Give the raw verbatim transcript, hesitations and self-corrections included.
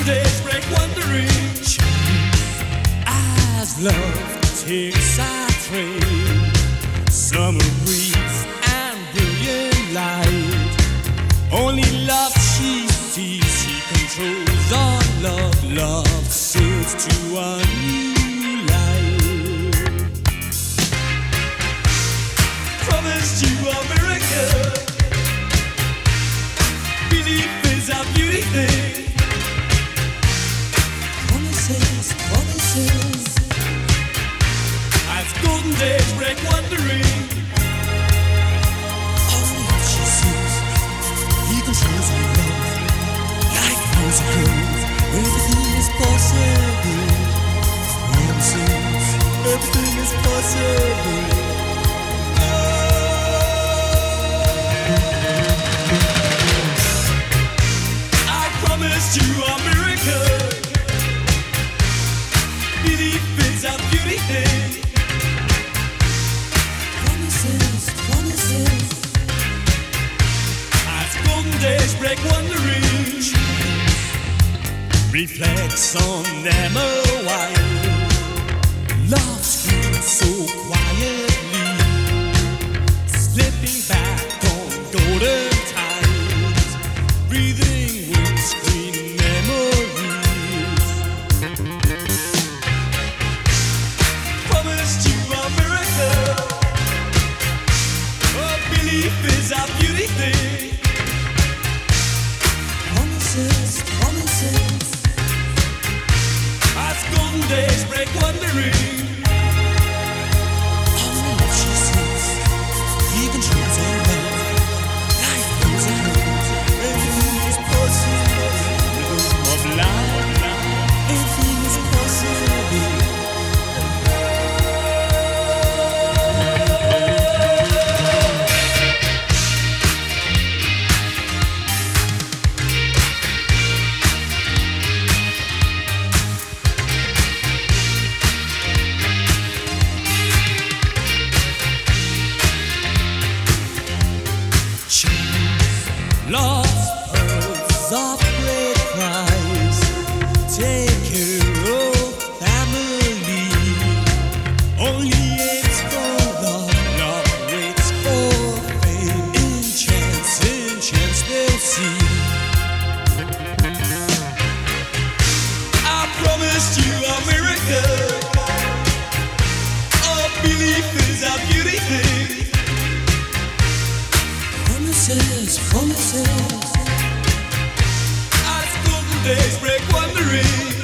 days break wondering. As love takes our train, summer breeze and brilliant light. Only love she sees, she controls all love. Love sails to a new life. Promised you a miracle. Belief is a beauty thing. Promises, promises. As golden days break wondering. Only love she sees, he controls her love. Life knows a groove. Everything is possible. Promises, everything is possible. You a miracle. Belief is a beauty thing. Promises, promises. As golden days break wondering. Reflects on them a while. Love screams so quietly, slipping back on golden tides, breathing windscreen. Belief is a beauty thing. Promises, promises. As golden days break wondering. Only love she sees, he controls her love. Life goes on, everything is possible. Of life, everything is possible. Lost pearls of great price, take care of family. Only it's for love, love waits for fame. In chance, in chance they'll see. I promised you a miracle. A belief is a beauty thing. Promises, promises. As golden days break wondering.